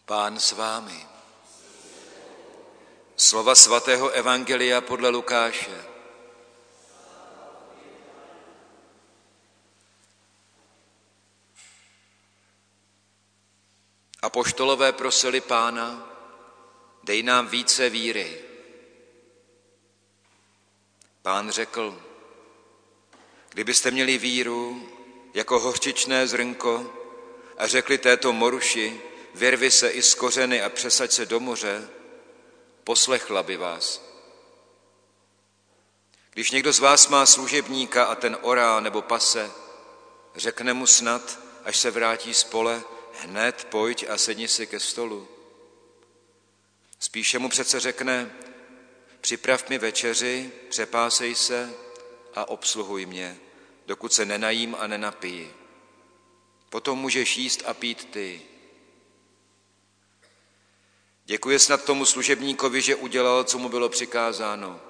Pán s vámi. Slova svatého evangelia podle Lukáše. Apoštolové prosili Pána, dej nám více víry. Pán řekl, kdybyste měli víru jako hořčičné zrnko a řekli této moruši, vyrvi se i z kořeny a přesaď se do moře, poslechla by vás. Když někdo z vás má služebníka a ten orá nebo pase, řekne mu snad, až se vrátí z pole, hned pojď a sedni si ke stolu. Spíše mu přece řekne, připrav mi večeři, přepásej se a obsluhuj mě, dokud se nenajím a nenapiji. Potom můžeš jíst a pít ty. Děkuje snad tomu služebníkovi, že udělal, co mu bylo přikázáno.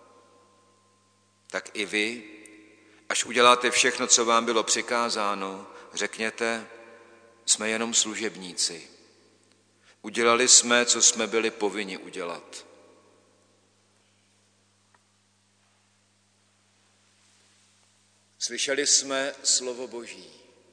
Tak i vy, až uděláte všechno, co vám bylo přikázáno, řekněte, jsme jenom služebníci. Udělali jsme, co jsme byli povinni udělat. Slyšeli jsme slovo Boží.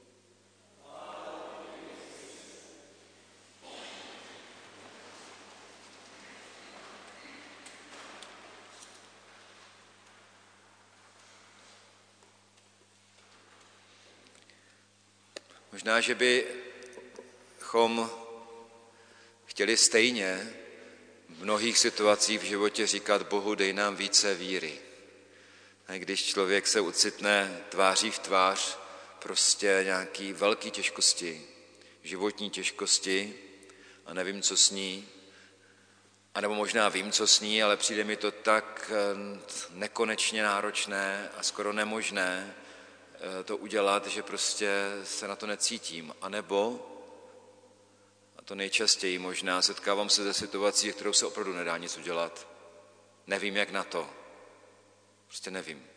Možná, že bychom chtěli stejně v mnohých situacích v životě říkat Bohu, dej nám více víry. A když člověk se ocitne tváří v tvář prostě nějaký velký těžkosti, životní těžkosti a nevím, co s ní, anebo možná vím, co s ní, ale přijde mi to tak nekonečně náročné a skoro nemožné to udělat, že prostě se na to necítím. A nebo, a to nejčastěji možná, setkávám se ze situací, kterou se opravdu nedá nic udělat. Nevím, jak na to. Prostě nevím.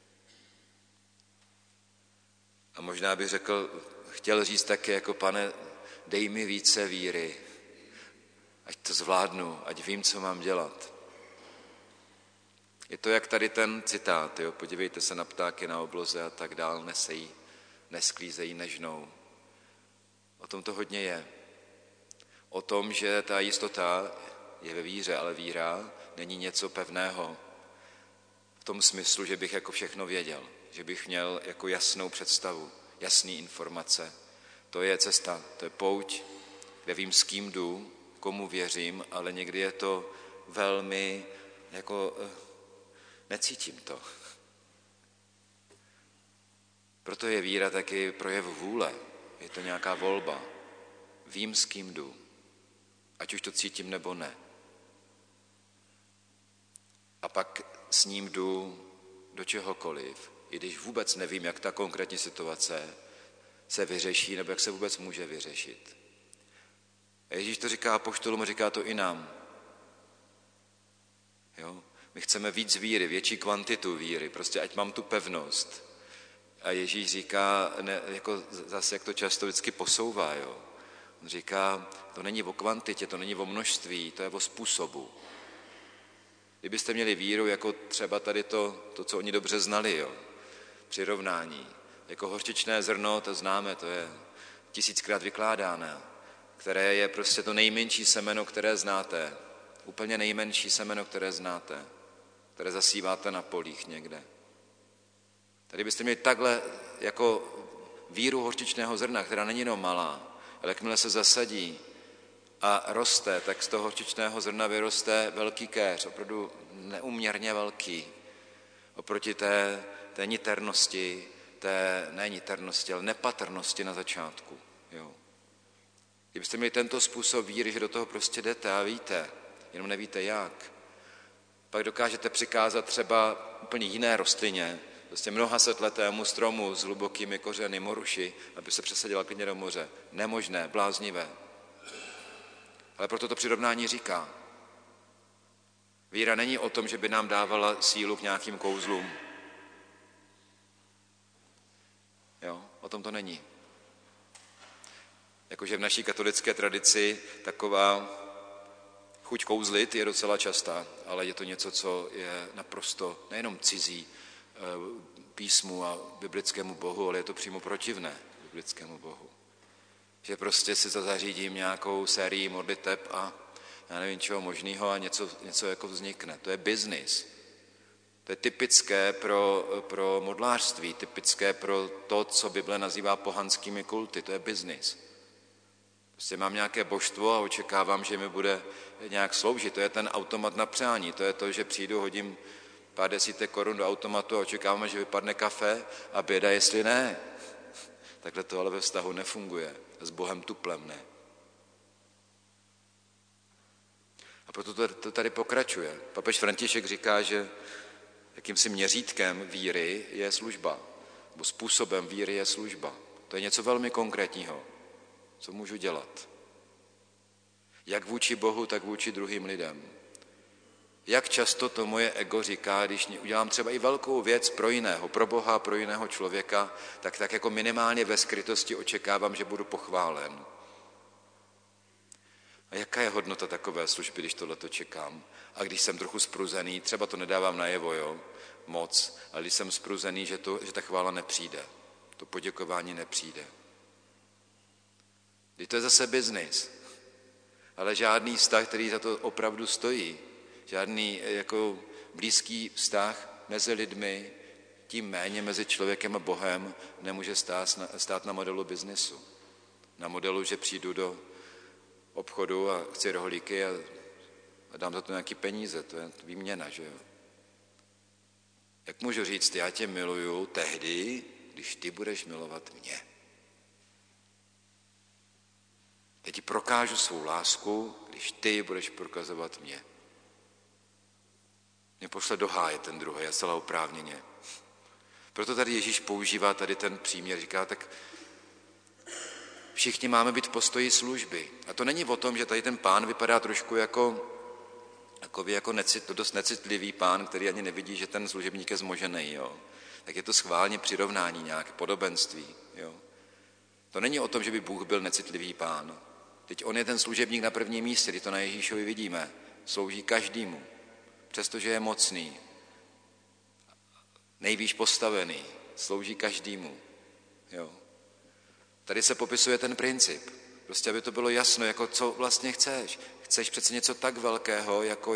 A možná bych chtěl říct také jako Pane, dej mi více víry, ať to zvládnu, ať vím, co mám dělat. Je to jak tady ten citát, jo? Podívejte se na ptáky na obloze a tak dál, nesejí, nesklízejí, nežnou. O tom to hodně je. O tom, že ta jistota je ve víře, ale víra není něco pevného. V tom smyslu, že bych jako všechno věděl, že bych měl jako jasnou představu, jasné informace. To je cesta, to je pouť, kde vím, s kým jdu, komu věřím, ale někdy je to velmi jako necítím to. Proto je víra taky projev vůle. Je to nějaká volba. Vím, s kým jdu. Ať už to cítím, nebo ne. A pak s ním jdu do čehokoliv, i když vůbec nevím, jak ta konkrétní situace se vyřeší, nebo jak se vůbec může vyřešit. A Ježíš to říká apoštolům, říká to i nám. Jo? My chceme víc víry, větší kvantitu víry, prostě ať mám tu pevnost. A Ježíš říká, ne, jako zase jak to často vždycky posouvá, jo? On říká, to není o kvantitě, to není o množství, to je o způsobu. Kdybyste měli víru, jako třeba tady to co oni dobře znali, jo? Přirovnání. Jako hořčičné zrno, to známe, to je 1000krát vykládáno, které je prostě to nejmenší semeno, které znáte. Úplně nejmenší semeno, které znáte, které zasíváte na polích někde. Tady byste měli takhle jako víru hořčičného zrna, která není jenom malá, ale jakmile se zasadí a roste, tak z toho hořčičného zrna vyroste velký kéř, opravdu neuměrně velký, oproti té niternosti, ale nepatrnosti na začátku. Jo. Kdybyste měli tento způsob víry, že do toho prostě jdete a víte, jenom nevíte jak, pak dokážete přikázat třeba úplně jiné rostlině, prostě mnohasetletému stromu s hlubokými kořeny, moruši, aby se přesadila klidně do moře. Nemožné, bláznivé. Ale proto to přirovnání říká. Víra není o tom, že by nám dávala sílu k nějakým kouzlům. Jo, o tom to není. Jakože v naší katolické tradici taková chuť kouzlit je docela častá, ale je to něco, co je naprosto nejenom cizí písmu a biblickému Bohu, ale je to přímo protivné biblickému Bohu. Že prostě si zařídím nějakou sérii modliteb a já nevím čeho možného a něco jako vznikne. To je biznis. To je typické pro modlářství, typické pro to, co Bible nazývá pohanskými kulty. To je biznis. Prostě mám nějaké božstvo a očekávám, že mi bude nějak sloužit. To je ten automat na přání. To je to, že přijdu, hodím pár desítek korun do automatu a očekáváme, že vypadne kafe a běda, jestli ne. Takhle to ale ve vztahu nefunguje. S Bohem tuplem ne. A proto to tady pokračuje. Papež František říká, že jakýmsi měřítkem víry je služba. Nebo způsobem víry je služba. To je něco velmi konkrétního. Co můžu dělat? Jak vůči Bohu, tak vůči druhým lidem. Jak často to moje ego říká, když udělám třeba i velkou věc pro jiného, pro Boha, pro jiného člověka, tak jako minimálně ve skrytosti očekávám, že budu pochválen. A jaká je hodnota takové služby, když tohleto čekám? A když jsem trochu spruzený, třeba to nedávám najevo, jo, moc, ale když jsem spruzený, že ta chvála nepřijde, to poděkování nepřijde. Když to je zase biznis, ale žádný vztah, který za to opravdu stojí, žádný jako blízký vztah mezi lidmi, tím méně mezi člověkem a Bohem nemůže stát na modelu biznesu. Na modelu, že přijdu do obchodu a chci rohlíky a dám za to nějaký peníze, to je výměna, že jo. Jak můžu říct, já tě miluju tehdy, když ty budeš milovat mě. Já ti prokážu svou lásku, když ty budeš prokazovat mě. Mě pošle do háje ten druhý a zcela oprávněně. Proto tady Ježíš používá tady ten příměr, říká, tak všichni máme být v postoji služby. A to není o tom, že tady ten pán vypadá trošku jako dost necitlivý pán, který ani nevidí, že ten služebník je zmožený. Jo. Tak je to schválně přirovnání, nějaké podobenství. Jo. To není o tom, že by Bůh byl necitlivý pán. Teď on je ten služebník na prvním místě, kdy to na Ježíšovi vidíme. Slouží každému, přestože je mocný, nejvýš postavený, slouží každému. Jo. Tady se popisuje ten princip. Prostě, aby to bylo jasno, jako co vlastně chceš. Chceš přece něco tak velkého, jako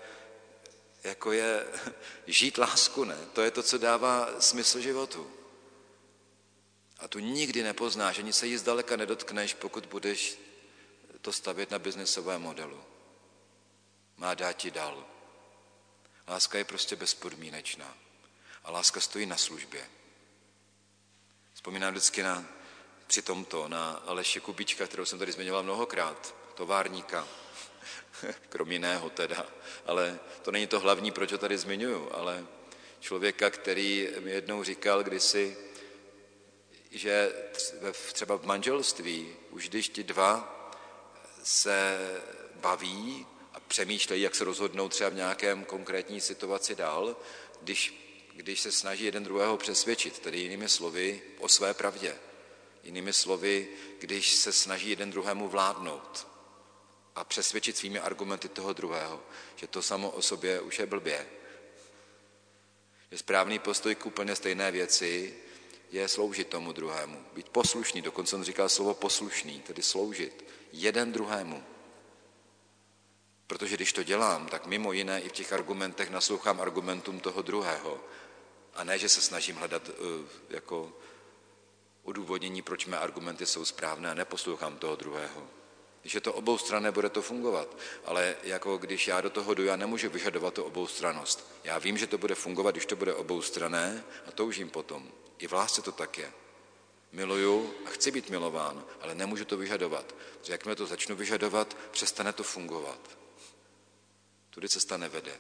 je žít lásku, ne? To je to, co dává smysl životu. A tu nikdy nepoznáš, ani se jí zdaleka nedotkneš, pokud budeš to stavět na biznesovém modelu. Má dát ti dal. Láska je prostě bezpodmínečná. A láska stojí na službě. Vzpomínám vždycky na Aleše Kubíčka, kterou jsem tady zmiňoval mnohokrát, továrníka, krom jiného teda, ale to není to hlavní, proč ho tady zmiňuju, ale člověka, který mi jednou říkal kdysi, že třeba v manželství, už když ti dva se baví a přemýšlejí, jak se rozhodnou třeba v nějakém konkrétní situaci dál, když se snaží jeden druhého přesvědčit, tedy jinými slovy o své pravdě. Jinými slovy, když se snaží jeden druhému vládnout a přesvědčit svými argumenty toho druhého, že to samo o sobě už je blbě. Že správný postoj k úplně stejné věci je sloužit tomu druhému. Být poslušný, dokonce on říkal slovo poslušný, tedy sloužit jeden druhému. Protože když to dělám, tak mimo jiné i v těch argumentech naslouchám argumentům toho druhého. A ne, že se snažím hledat jako odůvodnění, proč mé argumenty jsou správné a neposlouchám toho druhého. Když je to oboustranné, bude to fungovat. Ale jako když já do toho jdu, já nemůžu vyžadovat tu oboustrannost. Já vím, že to bude fungovat, když to bude oboustranné a toužím potom. I v lásce to tak je. Miluju a chci být milován, ale nemůžu to vyžadovat. Protože jakmile to začnu vyžadovat, přestane to fungovat. Tudy cesta nevede.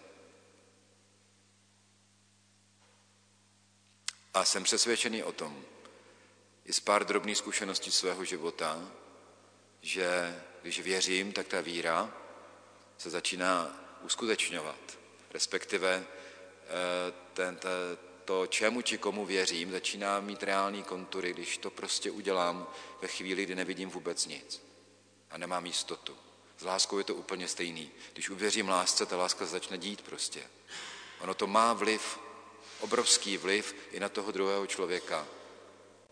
A jsem přesvědčený o tom, i z pár drobných zkušeností svého života, že když věřím, tak ta víra se začíná uskutečňovat. Respektive to, čemu či komu věřím, začíná mít reální kontury, když to prostě udělám ve chvíli, kdy nevidím vůbec nic a nemám jistotu. S láskou je to úplně stejný. Když uvěřím lásce, ta láska začne dít prostě. Ono to má vliv, obrovský vliv i na toho druhého člověka.